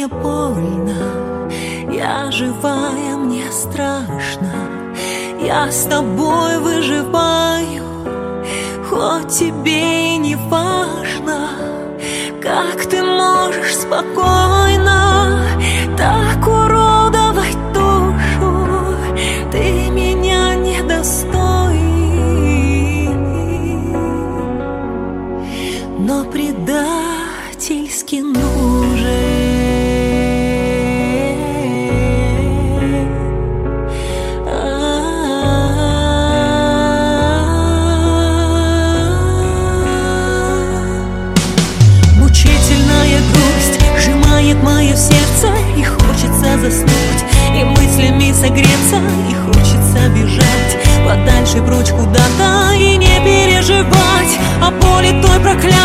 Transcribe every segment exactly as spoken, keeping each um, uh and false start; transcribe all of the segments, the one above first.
мне больно, я живая, мне страшно. Я с тобой выживаю, хоть тебе и не важно. Как ты можешь спокойно так уродовать душу? Ты меня недостоин, но предательски нужен. Мое сердце, и хочется заснуть, и мыслями согреться, и хочется бежать подальше, прочь куда-то, и не переживать о боли той проклятой.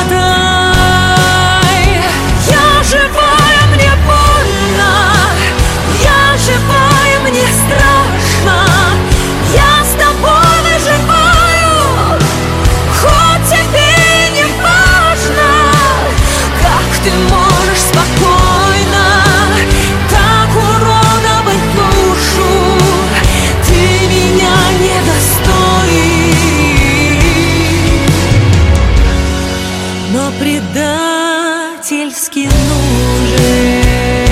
Я живая, мне больно, я живая, мне страшно. Я с тобой выживаю, хоть тебе не важно. Как ты можешь спокойно предательски нужен.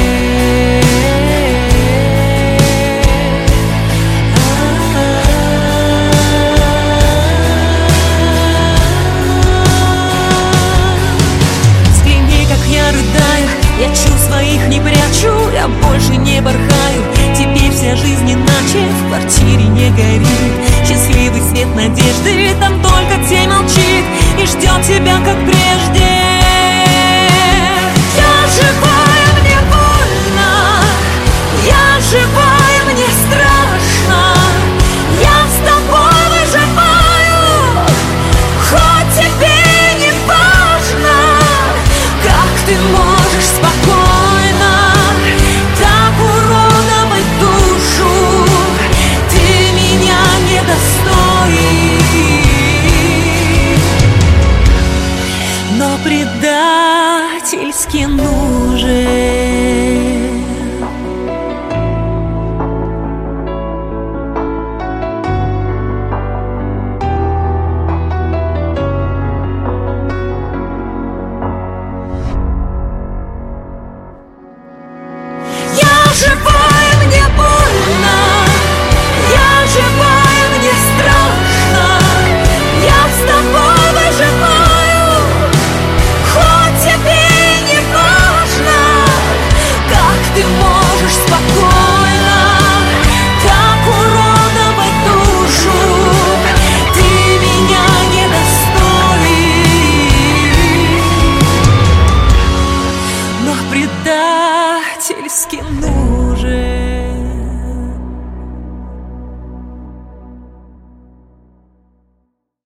Взгляни, как я рыдаю, я чувств своих не прячу, я больше не порхаю. Теперь вся жизнь иначе, в квартире не горит счастливый свет надежды, там только тень молчит и ждет тебя, как прежде. Живая, мне страшно, я с тобой выживаю, хоть тебе не важно. Как ты можешь спокойно так уродовать душу? Ты меня недостоин, но предательски нужен. Живая, мне больно, я живая, мне страшно. Я с тобой выживаю, хоть тебе не важно. Как ты можешь спокойно так уродовать душу? Ты меня недостоин, но предательски нужен.